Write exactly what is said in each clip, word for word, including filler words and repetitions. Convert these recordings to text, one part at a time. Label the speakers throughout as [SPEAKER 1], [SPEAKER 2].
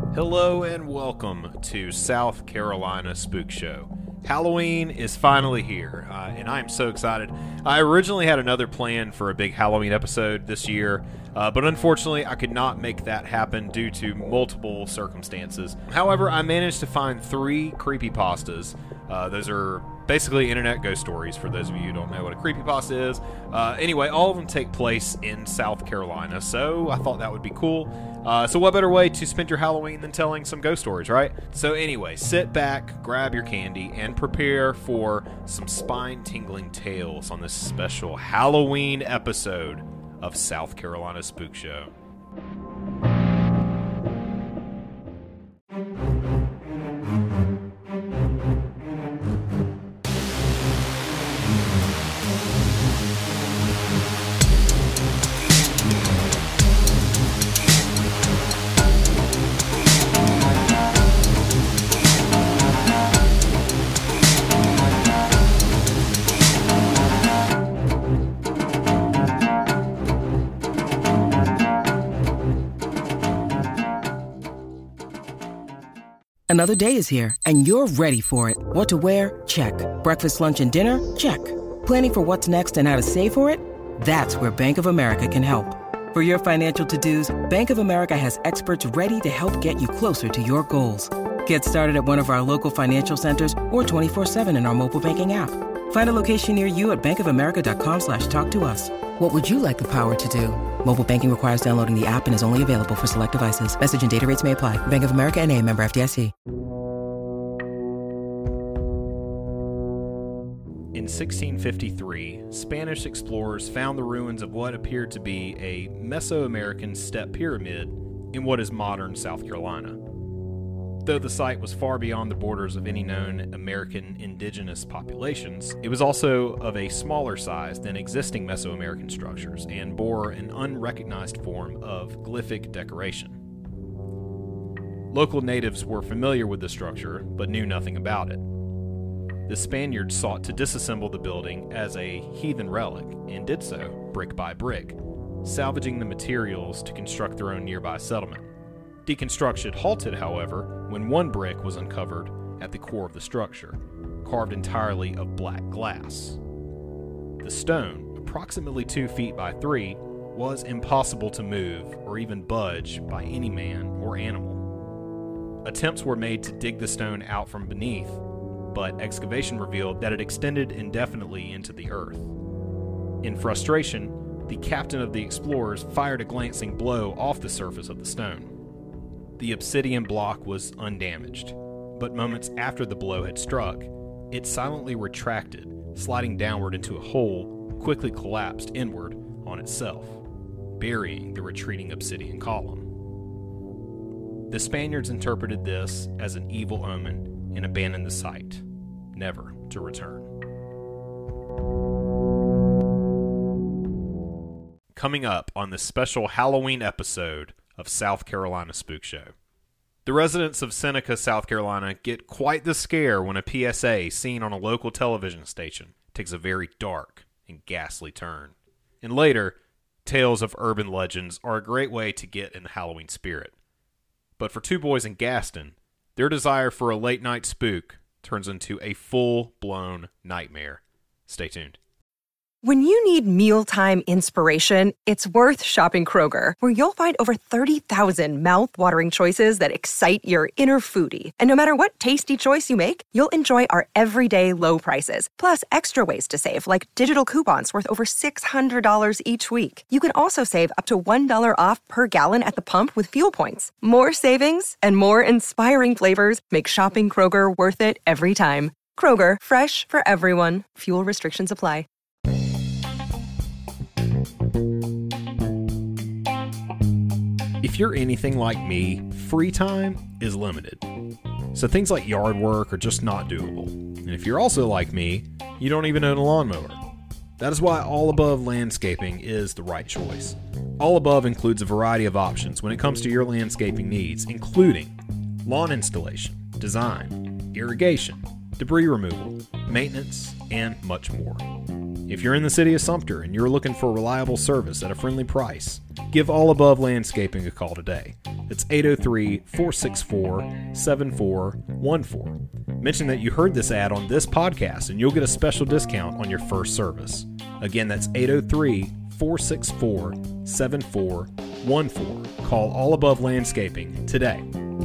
[SPEAKER 1] Hello and welcome to South Carolina Spook Show. Halloween is finally here, uh, and I am so excited. I originally had another plan for a big Halloween episode this year, uh, but unfortunately I could not make that happen due to multiple circumstances. However, I managed to find three creepypastas. Uh, those are basically internet ghost stories, for those of you who don't know what a creepypasta is. Uh, anyway, all of them take place in South Carolina, so I thought that would be cool. Uh, so what better way to spend your Halloween than telling some ghost stories, right? So anyway, sit back, grab your candy, and prepare for some spine-tingling tales on this special Halloween episode of South Carolina Spook Show.
[SPEAKER 2] Another day is here, and you're ready for it. What to wear? Check. Breakfast, lunch, and dinner? Check. Planning for what's next and how to save for it? That's where Bank of America can help. For your financial to-dos, Bank of America has experts ready to help get you closer to your goals. Get started at one of our local financial centers or twenty-four seven in our mobile banking app. Find a location near you at bankofamerica.com slash talk to us. What would you like the power to do? Mobile banking requires downloading the app and is only available for select devices. Message and data rates may apply. Bank of America N A, member F D I C.
[SPEAKER 1] In sixteen fifty-three, Spanish explorers found the ruins of what appeared to be a Mesoamerican step pyramid in what is modern South Carolina. Though the site was far beyond the borders of any known American indigenous populations, it was also of a smaller size than existing Mesoamerican structures and bore an unrecognized form of glyphic decoration. Local natives were familiar with the structure, but knew nothing about it. The Spaniards sought to disassemble the building as a heathen relic, and did so brick by brick, salvaging the materials to construct their own nearby settlement. Deconstruction halted, however, when one brick was uncovered at the core of the structure, carved entirely of black glass. The stone, approximately two feet by three, was impossible to move or even budge by any man or animal. Attempts were made to dig the stone out from beneath, but excavation revealed that it extended indefinitely into the earth. In frustration, the captain of the explorers fired a glancing blow off the surface of the stone. The obsidian block was undamaged, but moments after the blow had struck, it silently retracted, sliding downward into a hole, quickly collapsed inward on itself, burying the retreating obsidian column. The Spaniards interpreted this as an evil omen and abandoned the site, never to return. Coming up on this special Halloween episode of South Carolina Spook Show. The residents of Seneca, South Carolina get quite the scare when a P S A seen on a local television station takes a very dark and ghastly turn. And later, tales of urban legends are a great way to get in the Halloween spirit. But for two boys in Gaston, their desire for a late-night spook turns into a full-blown nightmare. Stay tuned.
[SPEAKER 3] When you need mealtime inspiration, it's worth shopping Kroger, where you'll find over thirty thousand mouth-watering choices that excite your inner foodie. And no matter what tasty choice you make, you'll enjoy our everyday low prices, plus extra ways to save, like digital coupons worth over six hundred dollars each week. You can also save up to one dollar off per gallon at the pump with fuel points. More savings and more inspiring flavors make shopping Kroger worth it every time. Kroger, fresh for everyone. Fuel restrictions apply.
[SPEAKER 1] If you're anything like me, free time is limited. So things like yard work are just not doable. And if you're also like me, you don't even own a lawnmower. That is why All Above Landscaping is the right choice. All Above includes a variety of options when it comes to your landscaping needs, including lawn installation, design, irrigation, debris removal, maintenance, and much more. If you're in the city of Sumter and you're looking for reliable service at a friendly price, give All Above Landscaping a call today. It's eight oh three, four six four, seven four one four. Mention that you heard this ad on this podcast and you'll get a special discount on your first service. Again, that's eight oh three, four six four, seven four one four. Call All Above Landscaping today.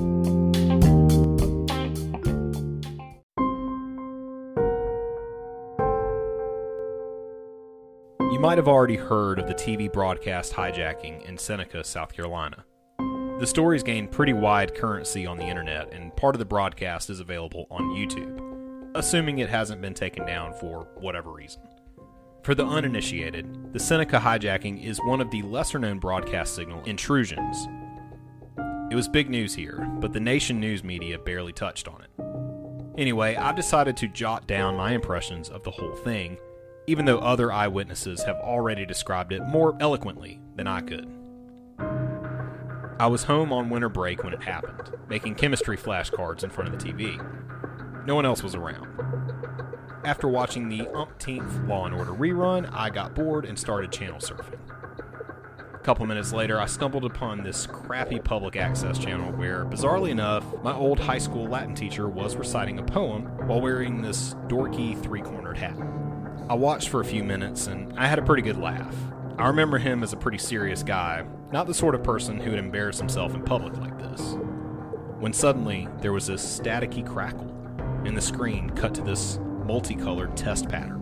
[SPEAKER 1] You might have already heard of the T V broadcast hijacking in Seneca, South Carolina. The story's gained pretty wide currency on the internet, and part of the broadcast is available on YouTube, assuming it hasn't been taken down for whatever reason. For the uninitiated, the Seneca hijacking is one of the lesser-known broadcast signal intrusions. It was big news here, but the nation news media barely touched on it. Anyway, I've decided to jot down my impressions of the whole thing, even though other eyewitnesses have already described it more eloquently than I could. I was home on winter break when it happened, making chemistry flashcards in front of the T V. No one else was around. After watching the umpteenth Law and Order rerun, I got bored and started channel surfing. A couple minutes later, I stumbled upon this crappy public access channel where, bizarrely enough, my old high school Latin teacher was reciting a poem while wearing this dorky three-cornered hat. I watched for a few minutes and I had a pretty good laugh. I remember him as a pretty serious guy, not the sort of person who would embarrass himself in public like this. When suddenly, there was this staticky crackle, and the screen cut to this multicolored test pattern.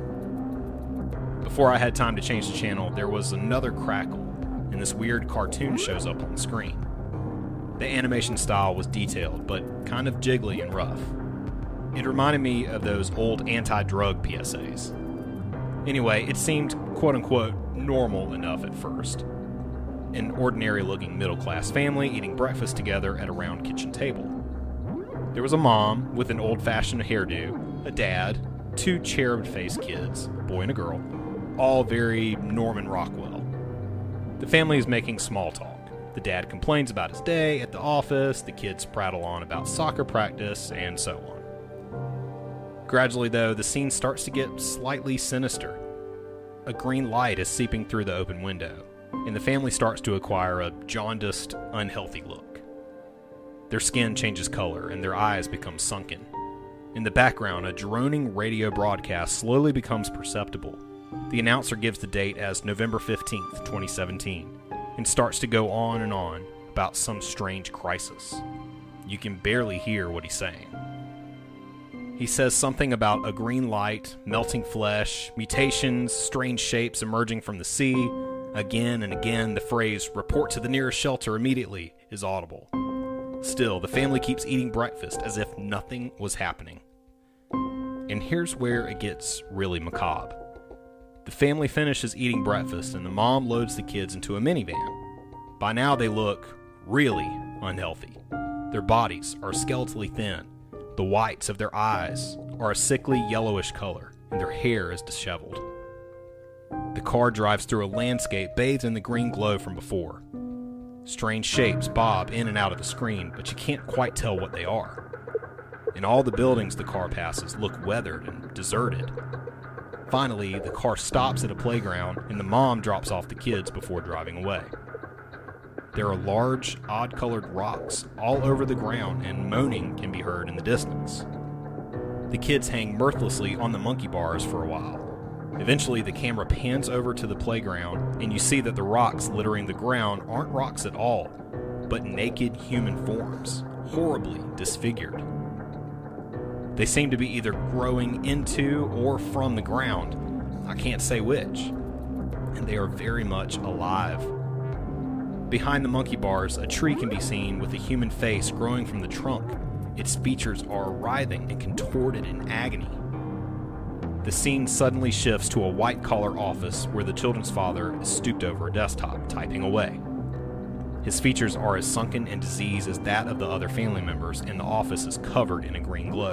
[SPEAKER 1] Before I had time to change the channel, there was another crackle, and this weird cartoon shows up on the screen. The animation style was detailed, but kind of jiggly and rough. It reminded me of those old anti-drug P S As. Anyway, it seemed quote-unquote normal enough at first. An ordinary-looking middle-class family eating breakfast together at a round kitchen table. There was a mom with an old-fashioned hairdo, a dad, two cherub-faced kids, a boy and a girl, all very Norman Rockwell. The family is making small talk. The dad complains about his day at the office, the kids prattle on about soccer practice, and so on. Gradually, though, the scene starts to get slightly sinister. A green light is seeping through the open window, and the family starts to acquire a jaundiced, unhealthy look. Their skin changes color, and their eyes become sunken. In the background, a droning radio broadcast slowly becomes perceptible. The announcer gives the date as November fifteenth, twenty seventeen, and starts to go on and on about some strange crisis. You can barely hear what he's saying. He says something about a green light, melting flesh, mutations, strange shapes emerging from the sea. Again and again, the phrase, "report to the nearest shelter immediately," is audible. Still, the family keeps eating breakfast as if nothing was happening. And here's where it gets really macabre. The family finishes eating breakfast and the mom loads the kids into a minivan. By now they look really unhealthy. Their bodies are skeletally thin. The whites of their eyes are a sickly yellowish color, and their hair is disheveled. The car drives through a landscape bathed in the green glow from before. Strange shapes bob in and out of the screen, but you can't quite tell what they are. And all the buildings the car passes look weathered and deserted. Finally, the car stops at a playground, and the mom drops off the kids before driving away. There are large, odd-colored rocks all over the ground, and moaning can be heard in the distance. The kids hang mirthlessly on the monkey bars for a while. Eventually, the camera pans over to the playground, and you see that the rocks littering the ground aren't rocks at all, but naked human forms, horribly disfigured. They seem to be either growing into or from the ground. I can't say which. And they are very much alive. Behind the monkey bars, a tree can be seen with a human face growing from the trunk. Its features are writhing and contorted in agony. The scene suddenly shifts to a white-collar office where the children's father is stooped over a desktop, typing away. His features are as sunken and diseased as that of the other family members, and the office is covered in a green glow.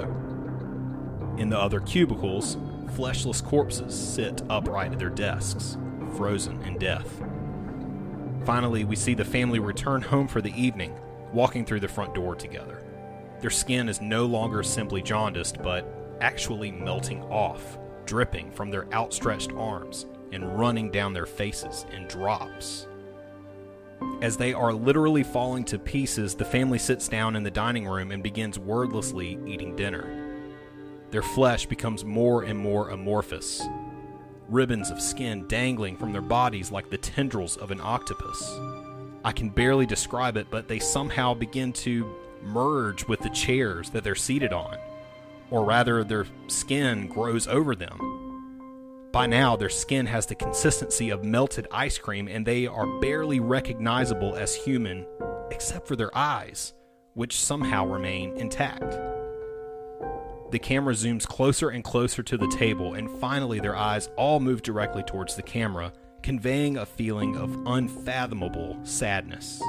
[SPEAKER 1] In the other cubicles, fleshless corpses sit upright at their desks, frozen in death. Finally, we see the family return home for the evening, walking through the front door together. Their skin is no longer simply jaundiced, but actually melting off. dripping from their outstretched arms and running down their faces in drops. As they are literally falling to pieces, the family sits down in the dining room and begins wordlessly eating dinner. Their flesh becomes more and more amorphous, ribbons of skin dangling from their bodies like the tendrils of an octopus. I can barely describe it, but they somehow begin to merge with the chairs that they're seated on, or rather their skin grows over them. By now, their skin has the consistency of melted ice cream, and they are barely recognizable as human, except for their eyes, which somehow remain intact. The camera zooms closer and closer to the table, and finally their eyes all move directly towards the camera, conveying a feeling of unfathomable sadness.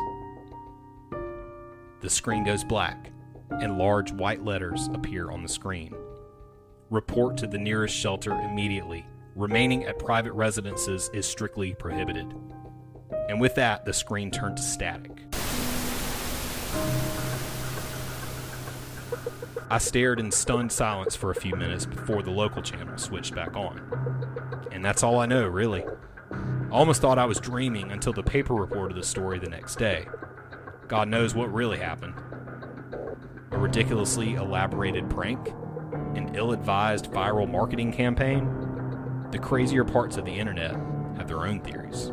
[SPEAKER 1] The screen goes black, and large white letters appear on the screen. Report to the nearest shelter immediately. Remaining at private residences is strictly prohibited. And with that, the screen turned to static. I stared in stunned silence for a few minutes before the local channel switched back on. And that's all I know, really. I almost thought I was dreaming until the paper reported the story the next day. God knows what really happened. A ridiculously elaborated prank? An ill-advised viral marketing campaign? The crazier parts of the internet have their own theories.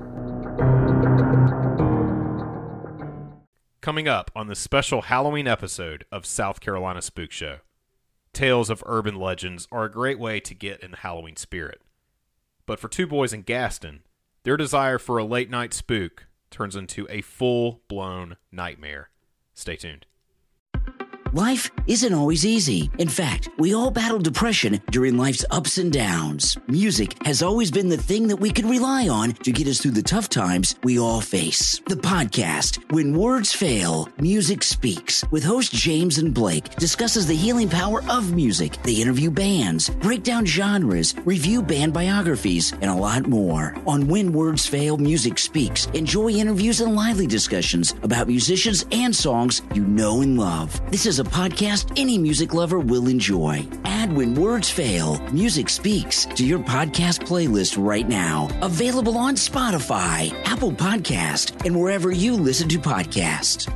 [SPEAKER 1] Coming up on the special Halloween episode of South Carolina Spook Show, tales of urban legends are a great way to get in the Halloween spirit. But for two boys in Gaston, their desire for a late-night spook turns into a full-blown nightmare. Stay tuned.
[SPEAKER 4] Life isn't always easy. In fact, we all battle depression during life's ups and downs. Music has always been the thing that we can rely on to get us through the tough times we all face. The podcast, When Words Fail, Music Speaks, with host James and Blake, discusses the healing power of music. They interview bands, break down genres, review band biographies, and a lot more. On When Words Fail, Music Speaks, enjoy interviews and lively discussions about musicians and songs you know and love. This is a podcast any music lover will enjoy. Add When Words Fail, Music Speaks to your podcast playlist right now. Available on Spotify, Apple Podcast, and wherever you listen to podcasts.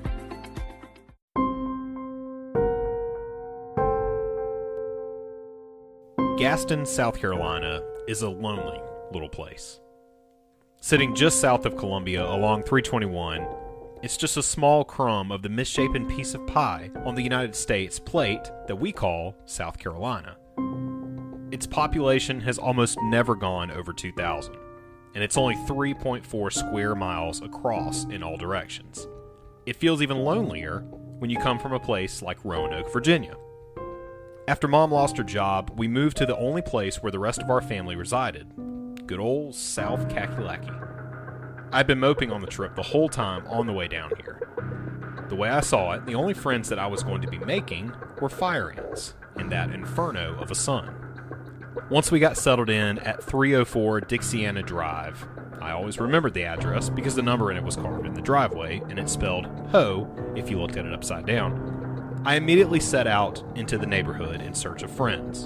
[SPEAKER 1] Gaston, South Carolina is a lonely little place. Sitting just south of Columbia along three twenty-one, it's just a small crumb of the misshapen piece of pie on the United States plate that we call South Carolina. Its population has almost never gone over two thousand, and it's only three point four square miles across in all directions. It feels even lonelier when you come from a place like Roanoke, Virginia. After Mom lost her job, we moved to the only place where the rest of our family resided, good old South Kakalaki. I'd been moping on the trip the whole time on the way down here. The way I saw it, the only friends that I was going to be making were fire ants in that inferno of a sun. Once we got settled in at three oh four Dixiana Drive, I always remembered the address because the number in it was carved in the driveway and it spelled Ho if you looked at it upside down. I immediately set out into the neighborhood in search of friends.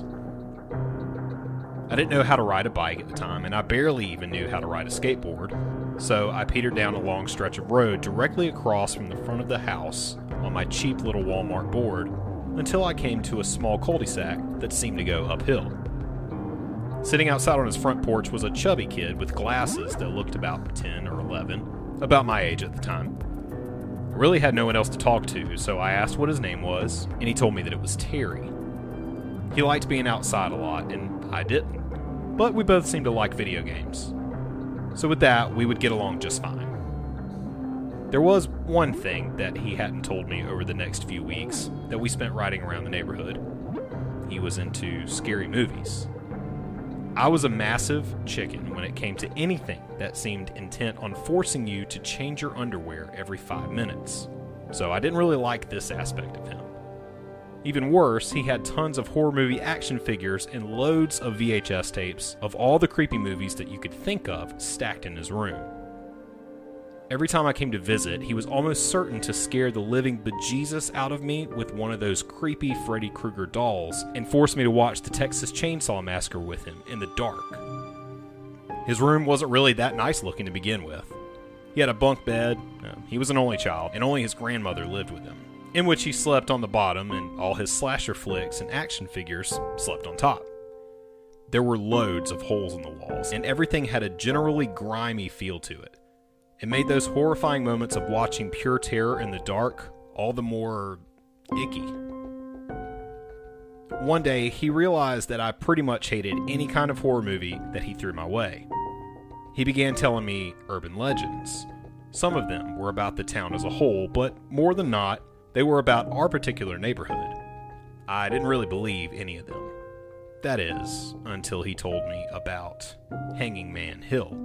[SPEAKER 1] I didn't know how to ride a bike at the time, and I barely even knew how to ride a skateboard, so I petered down a long stretch of road directly across from the front of the house on my cheap little Walmart board until I came to a small cul-de-sac that seemed to go uphill. Sitting outside on his front porch was a chubby kid with glasses that looked about ten or eleven, about my age at the time. I really had no one else to talk to, so I asked what his name was, and he told me that it was Terry. He liked being outside a lot, and I didn't, but we both seemed to like video games. So with that, we would get along just fine. There was one thing that he hadn't told me over the next few weeks that we spent riding around the neighborhood. He was into scary movies. I was a massive chicken when it came to anything that seemed intent on forcing you to change your underwear every five minutes, so I didn't really like this aspect of him. Even worse, he had tons of horror movie action figures and loads of V H S tapes of all the creepy movies that you could think of stacked in his room. Every time I came to visit, he was almost certain to scare the living bejesus out of me with one of those creepy Freddy Krueger dolls and force me to watch the Texas Chainsaw Massacre with him in the dark. His room wasn't really that nice looking to begin with. He had a bunk bed, no, he was an only child, and only his grandmother lived with him, in which he slept on the bottom and all his slasher flicks and action figures slept on top. There were loads of holes in the walls, and everything had a generally grimy feel to it. It made those horrifying moments of watching pure terror in the dark all the more icky. One day, he realized that I pretty much hated any kind of horror movie that he threw my way. He began telling me urban legends. Some of them were about the town as a whole, but more than not, they were about our particular neighborhood. I didn't really believe any of them. That is, until he told me about Hanging Man Hill.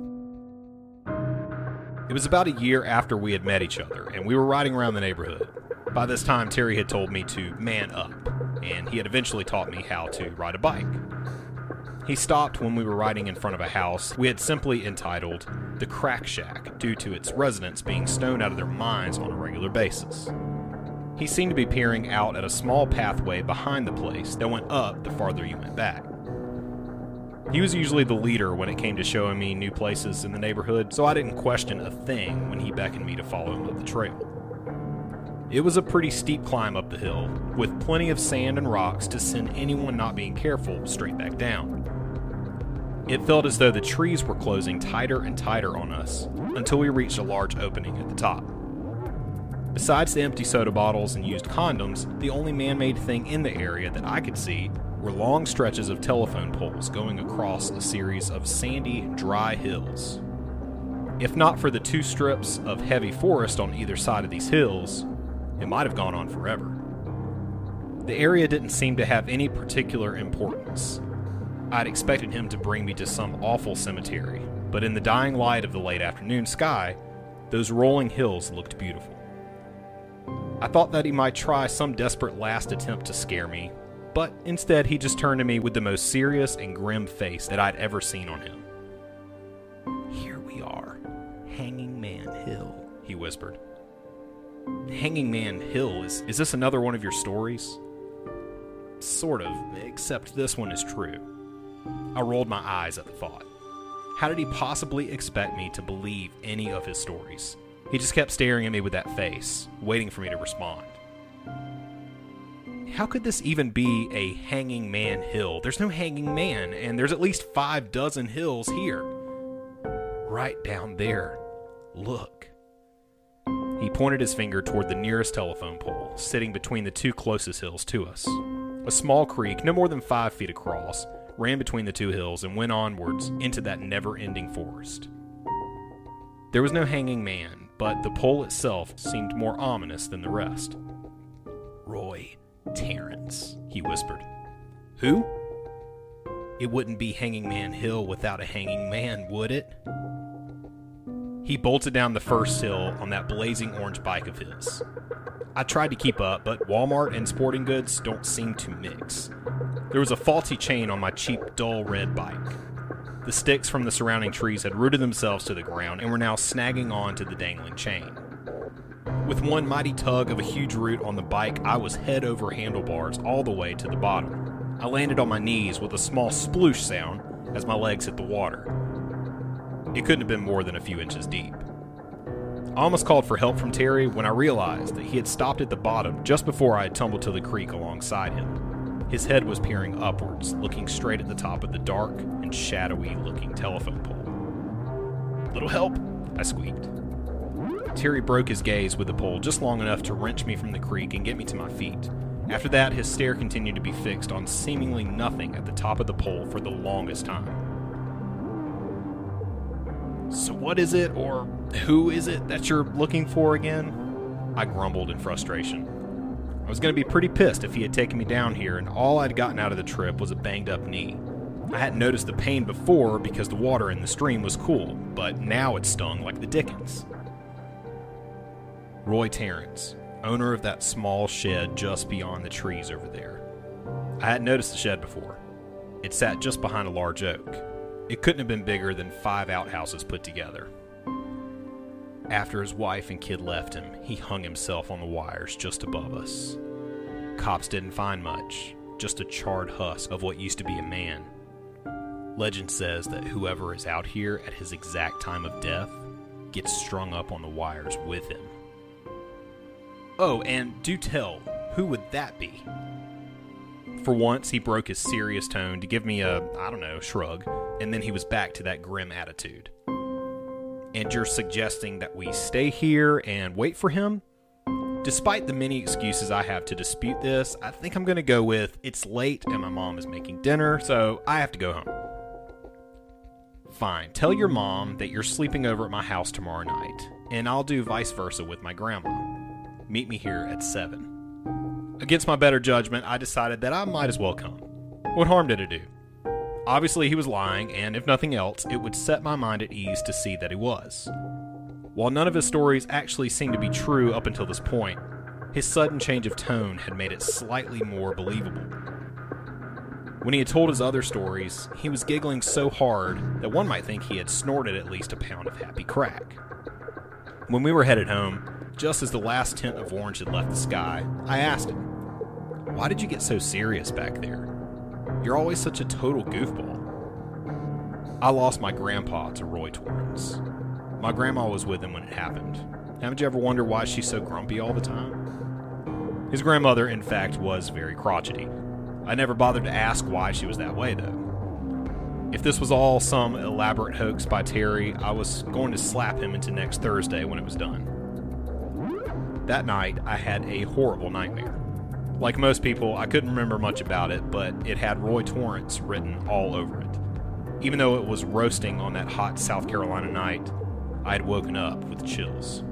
[SPEAKER 1] It was about a year after we had met each other, and we were riding around the neighborhood. By this time, Terry had told me to man up, and he had eventually taught me how to ride a bike. He stopped when we were riding in front of a house we had simply entitled The Crack Shack, due to its residents being stoned out of their minds on a regular basis. He seemed to be peering out at a small pathway behind the place that went up the farther you went back. He was usually the leader when it came to showing me new places in the neighborhood, so I didn't question a thing when he beckoned me to follow him up the trail. It was a pretty steep climb up the hill, with plenty of sand and rocks to send anyone not being careful straight back down. It felt as though the trees were closing tighter and tighter on us, until we reached a large opening at the top. Besides the empty soda bottles and used condoms, the only man-made thing in the area that I could see were long stretches of telephone poles going across a series of sandy, dry hills. If not for the two strips of heavy forest on either side of these hills, it might have gone on forever. The area didn't seem to have any particular importance. I'd expected him to bring me to some awful cemetery, but in the dying light of the late afternoon sky, those rolling hills looked beautiful. I thought that he might try some desperate last attempt to scare me, but instead he just turned to me with the most serious and grim face that I'd ever seen on him. "Here we are, Hanging Man Hill," he whispered. "Hanging Man Hill, is, is this another one of your stories?" "Sort of, except this one is true." I rolled my eyes at the thought. How did he possibly expect me to believe any of his stories? He just kept staring at me with that face, waiting for me to respond. How could this even be a Hanging Man Hill? There's no hanging man, and there's at least five dozen hills here. Right down there. Look. He pointed his finger toward the nearest telephone pole, sitting between the two closest hills to us. A small creek, no more than five feet across, ran between the two hills and went onwards into that never-ending forest. There was no hanging man, but the pole itself seemed more ominous than the rest. "Roy Terrence," he whispered. "Who?" "It wouldn't be Hanging Man Hill without a hanging man, would it?" He bolted down the first hill on that blazing orange bike of his. I tried to keep up, but Walmart and sporting goods don't seem to mix. There was a faulty chain on my cheap, dull red bike. The sticks from the surrounding trees had rooted themselves to the ground and were now snagging on to the dangling chain. With one mighty tug of a huge root on the bike, I was head over handlebars all the way to the bottom. I landed on my knees with a small sploosh sound as my legs hit the water. It couldn't have been more than a few inches deep. I almost called for help from Terry when I realized that he had stopped at the bottom just before I had tumbled to the creek alongside him. His head was peering upwards, looking straight at the top of the dark and shadowy-looking telephone pole. "Little help?" I squeaked. Terry broke his gaze with the pole just long enough to wrench me from the creek and get me to my feet. After that, his stare continued to be fixed on seemingly nothing at the top of the pole for the longest time. "So what is it, or who is it that you're looking for again?" I grumbled in frustration. I was going to be pretty pissed if he had taken me down here and all I'd gotten out of the trip was a banged-up knee. I hadn't noticed the pain before because the water in the stream was cool, but now it stung like the dickens. "Roy Terrence, owner of that small shed just beyond the trees over there." I hadn't noticed the shed before. It sat just behind a large oak. It couldn't have been bigger than five outhouses put together. After his wife and kid left him, he hung himself on the wires just above us. Cops didn't find much, just a charred husk of what used to be a man. Legend says that whoever is out here at his exact time of death gets strung up on the wires with him. Oh, and do tell, who would that be? For once, he broke his serious tone to give me a, I don't know, shrug, and then he was back to that grim attitude. And you're suggesting that we stay here and wait for him? Despite the many excuses I have to dispute this, I think I'm going to go with it's late and my mom is making dinner, so I have to go home. Fine, tell your mom that you're sleeping over at my house tomorrow night, and I'll do vice versa with my grandma. Meet me here at seven. Against my better judgment, I decided that I might as well come. What harm did it do? Obviously he was lying, and if nothing else, it would set my mind at ease to see that he was. While none of his stories actually seemed to be true up until this point, his sudden change of tone had made it slightly more believable. When he had told his other stories, he was giggling so hard that one might think he had snorted at least a pound of happy crack. When we were headed home, just as the last tint of orange had left the sky, I asked him, "Why did you get so serious back there? You're always such a total goofball." I lost my grandpa to Roy Torrance. My grandma was with him when it happened. Haven't you ever wondered why she's so grumpy all the time? His grandmother, in fact, was very crotchety. I never bothered to ask why she was that way, though. If this was all some elaborate hoax by Terry, I was going to slap him into next Thursday when it was done. That night, I had a horrible nightmare. Like most people, I couldn't remember much about it, but it had Roy Torrance written all over it. Even though it was roasting on that hot South Carolina night, I had woken up with chills.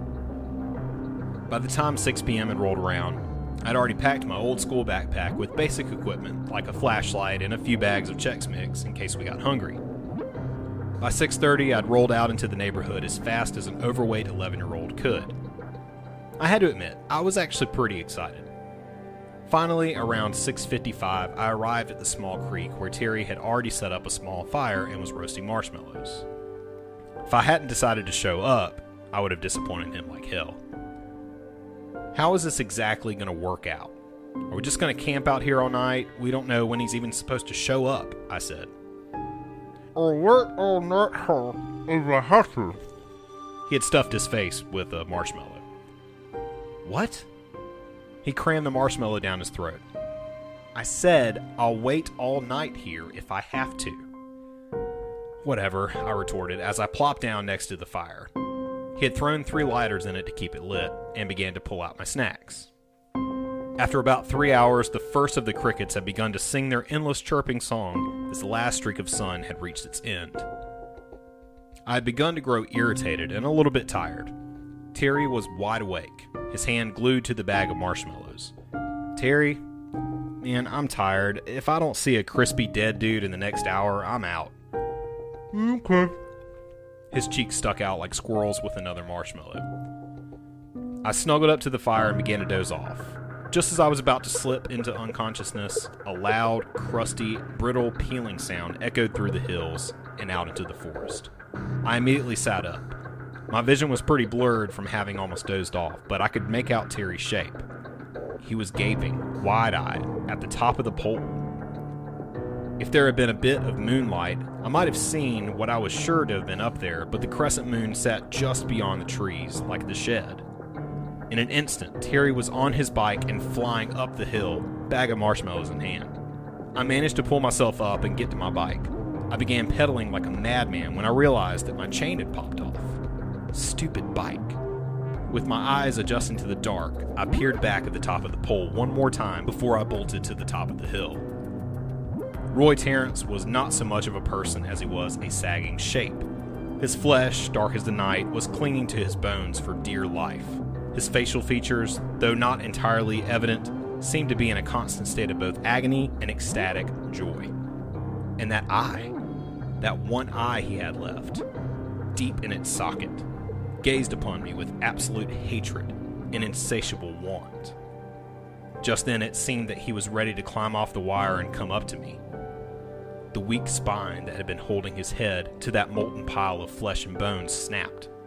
[SPEAKER 1] By the time six p.m. had rolled around, I'd already packed my old school backpack with basic equipment like a flashlight and a few bags of Chex Mix in case we got hungry. By six thirty, I'd rolled out into the neighborhood as fast as an overweight eleven-year-old could. I had to admit, I was actually pretty excited. Finally, around six fifty-five, I arrived at the small creek where Terry had already set up a small fire and was roasting marshmallows. If I hadn't decided to show up, I would have disappointed him like hell. How is this exactly going to work out? Are we just going to camp out here all night? We don't know when he's even supposed to show up, I said.
[SPEAKER 5] I'll wait all night here if I have to.
[SPEAKER 1] He had stuffed his face with a marshmallow. What? He crammed the marshmallow down his throat. I said, I'll wait all night here if I have to. Whatever, I retorted as I plopped down next to the fire. He had thrown three lighters in it to keep it lit and began to pull out my snacks. After about three hours, the first of the crickets had begun to sing their endless chirping song as the last streak of sun had reached its end. I had begun to grow irritated and a little bit tired. Terry was wide awake, his hand glued to the bag of marshmallows. Terry, man, I'm tired. If I don't see a crispy dead dude in the next hour, I'm out.
[SPEAKER 5] Okay.
[SPEAKER 1] His cheeks stuck out like squirrels with another marshmallow. I snuggled up to the fire and began to doze off. Just as I was about to slip into unconsciousness, a loud, crusty, brittle peeling sound echoed through the hills and out into the forest. I immediately sat up. My vision was pretty blurred from having almost dozed off, but I could make out Terry's shape. He was gaping, wide-eyed, at the top of the pole. If there had been a bit of moonlight, I might have seen what I was sure to have been up there, but the crescent moon sat just beyond the trees, like the shed. In an instant, Terry was on his bike and flying up the hill, bag of marshmallows in hand. I managed to pull myself up and get to my bike. I began pedaling like a madman when I realized that my chain had popped off. Stupid bike. With my eyes adjusting to the dark, I peered back at the top of the pole one more time before I bolted to the top of the hill. Roy Torrance was not so much of a person as he was a sagging shape. His flesh, dark as the night, was clinging to his bones for dear life. His facial features, though not entirely evident, seemed to be in a constant state of both agony and ecstatic joy. And that eye, that one eye he had left, deep in its socket, gazed upon me with absolute hatred and insatiable want. Just then it seemed that he was ready to climb off the wire and come up to me. The weak spine that had been holding his head to that molten pile of flesh and bones snapped,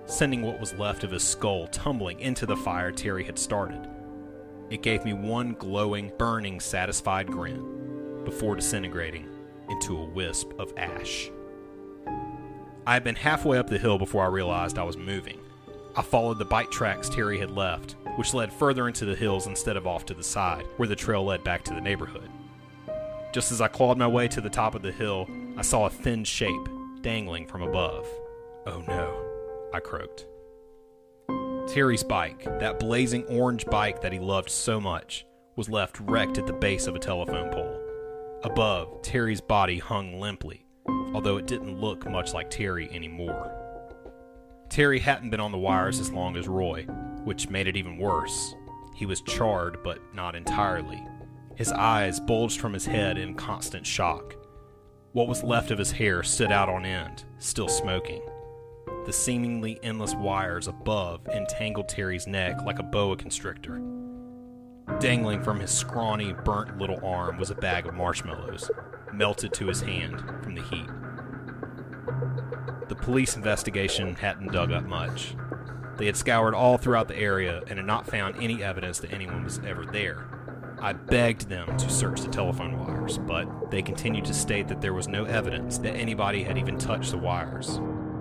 [SPEAKER 1] sending what was left of his skull tumbling into the fire Terry had started. It gave me one glowing, burning, satisfied grin before disintegrating into a wisp of ash. I had been halfway up the hill before I realized I was moving. I followed the bike tracks Terry had left, which led further into the hills instead of off to the side, where the trail led back to the neighborhood. Just as I clawed my way to the top of the hill, I saw a thin shape dangling from above. "Oh no," I croaked. Terry's bike, that blazing orange bike that he loved so much, was left wrecked at the base of a telephone pole. Above, Terry's body hung limply, although it didn't look much like Terry anymore. Terry hadn't been on the wires as long as Roy, which made it even worse. He was charred, but not entirely. His eyes bulged from his head in constant shock. What was left of his hair stood out on end, still smoking. The seemingly endless wires above entangled Terry's neck like a boa constrictor. Dangling from his scrawny, burnt little arm was a bag of marshmallows, melted to his hand from the heat. The police investigation hadn't dug up much. They had scoured all throughout the area and had not found any evidence that anyone was ever there. I begged them to search the telephone wires, but they continued to state that there was no evidence that anybody had even touched the wires.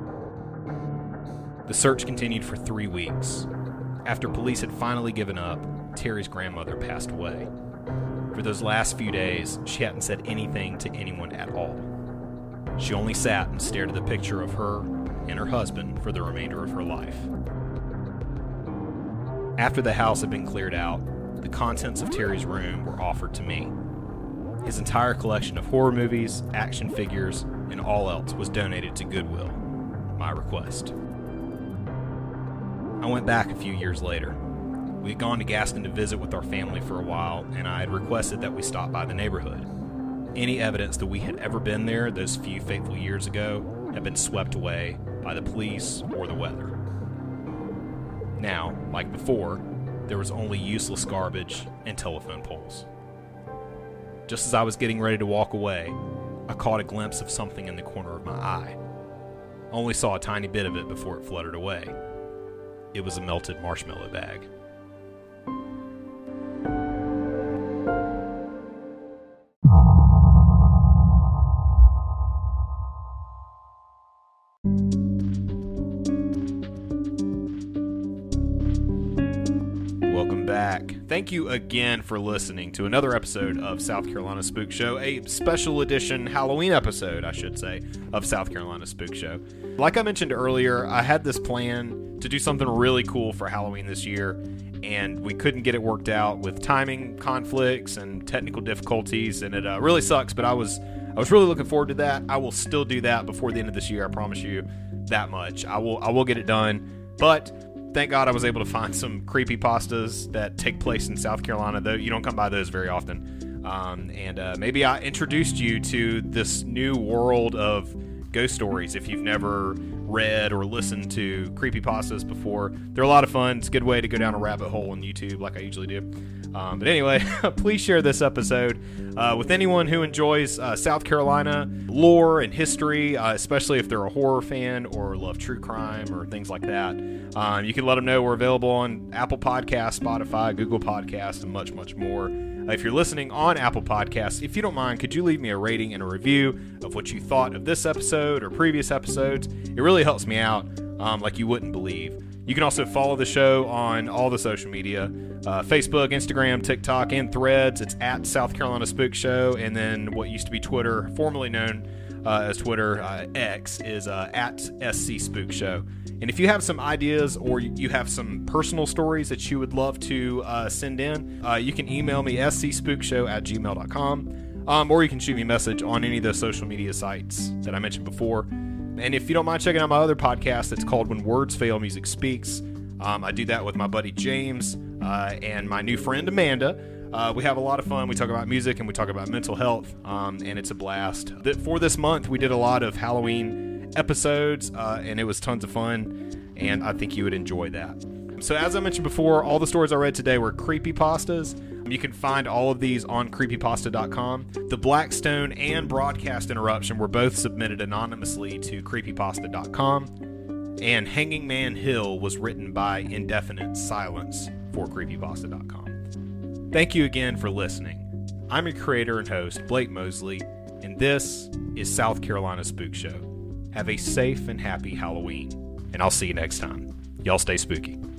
[SPEAKER 1] The search continued for three weeks. After police had finally given up, Terry's grandmother passed away. For those last few days, she hadn't said anything to anyone at all. She only sat and stared at the picture of her and her husband for the remainder of her life. After the house had been cleared out, the contents of Terry's room were offered to me. His entire collection of horror movies, action figures, and all else was donated to Goodwill, my request. I went back a few years later. We had gone to Gaston to visit with our family for a while, and I had requested that we stop by the neighborhood. Any evidence that we had ever been there those few fateful years ago had been swept away by the police or the weather. Now, like before, there was only useless garbage and telephone poles. Just as I was getting ready to walk away, I caught a glimpse of something in the corner of my eye. I only saw a tiny bit of it before it fluttered away. It was a melted marshmallow bag. Welcome back. Thank you again for listening to another episode of South Carolina Spook Show, a special edition Halloween episode, I should say, of South Carolina Spook Show. Like I mentioned earlier, I had this plan to do something really cool for Halloween this year, and we couldn't get it worked out with timing conflicts and technical difficulties, and it uh, really sucks, but I was I was really looking forward to that. I will still do that before the end of this year, I promise you that much. I will I will get it done, but thank God I was able to find some creepypastas that take place in South Carolina, though you don't come by those very often. Um, and uh, maybe I introduced you to this new world of ghost stories if you've never read or listened to creepypastas before. They're a lot of fun. It's a good way to go down a rabbit hole on YouTube like I usually do. Um, but anyway, please share this episode uh, with anyone who enjoys uh, South Carolina lore and history, uh, especially if they're a horror fan or love true crime or things like that. Um, you can let them know we're available on Apple Podcasts, Spotify, Google Podcasts, and much, much more. Uh, if you're listening on Apple Podcasts, if you don't mind, could you leave me a rating and a review of what you thought of this episode or previous episodes? It really helps me out um, like you wouldn't believe. You can also follow the show on all the social media, uh, Facebook, Instagram, TikTok, and Threads. It's at South Carolina Spook Show, and then what used to be Twitter, formerly known uh, as Twitter, uh, X, is uh, at S C Spook Show. And if you have some ideas or you have some personal stories that you would love to uh, send in, uh, you can email me s c spook show at gmail dot com, um, or you can shoot me a message on any of those social media sites that I mentioned before. And if you don't mind checking out my other podcast, it's called When Words Fail, Music Speaks. Um, I do that with my buddy James uh, and my new friend Amanda. Uh, we have a lot of fun. We talk about music and we talk about mental health, um, and it's a blast. For this month, we did a lot of Halloween episodes, uh, and it was tons of fun, and I think you would enjoy that. So as I mentioned before, all the stories I read today were creepypastas. You can find all of these on creepypasta dot com. The Blackstone and Broadcast Interruption were both submitted anonymously to creepypasta dot com. And Hanging Man Hill was written by Indefinite Silence for creepypasta dot com. Thank you again for listening. I'm your creator and host, Blake Mosley, and this is South Carolina Spook Show. Have a safe and happy Halloween, and I'll see you next time. Y'all stay spooky.